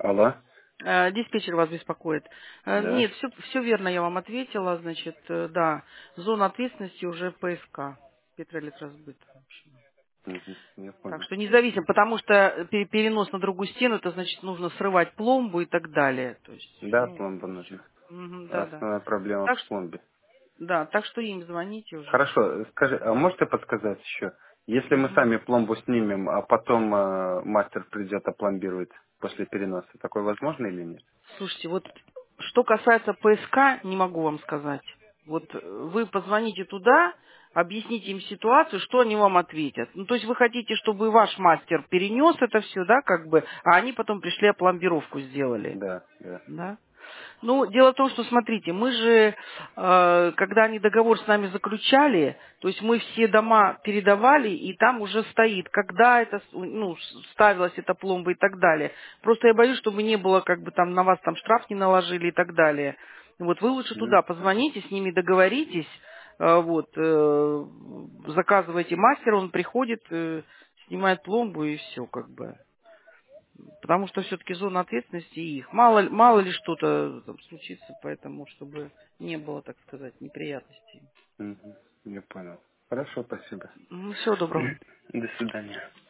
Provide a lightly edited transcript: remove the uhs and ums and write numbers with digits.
Алло, Диспетчер вас беспокоит. да? Нет, все верно я вам ответила. Значит, да, зона ответственности уже ПСК, Петроэлектросбыт. В общем. Мгм, я Так понял. что независимо, потому что перенос на другую стену, это значит нужно срывать пломбу и так далее. То есть, Да, ну, пломба в общем, нужна. да, да. Основная проблема Так в что, пломбе. да, так что им звоните уже. Хорошо, скажи, а можете подсказать еще? Если мы Мгм. сами пломбу снимем, а потом мастер придет опломбирует после переноса, такое возможно или нет? Слушайте, вот что касается ПСК, не могу вам сказать. Вот вы позвоните туда, объясните им ситуацию, что они вам ответят. Ну, то есть вы хотите, чтобы ваш мастер перенес это все, да, как бы, а они потом пришли, опломбировку сделали. Да, да. Да? Ну, дело в том, что, смотрите, мы же, когда они договор с нами заключали, то есть мы все дома передавали, и там уже стоит, когда это, ну, ставилась эта пломба и так далее. Просто я боюсь, чтобы не было, как бы там на вас там штраф не наложили и так далее. Вот вы лучше туда позвоните, с ними договоритесь, вот, заказывайте мастера, он приходит, снимает пломбу и все, как бы. Потому что все-таки зона ответственности их. Мало ли что-то там случится, поэтому, чтобы не было, так сказать, неприятностей. Мгм, я понял. Хорошо, спасибо. Всего доброго. До свидания.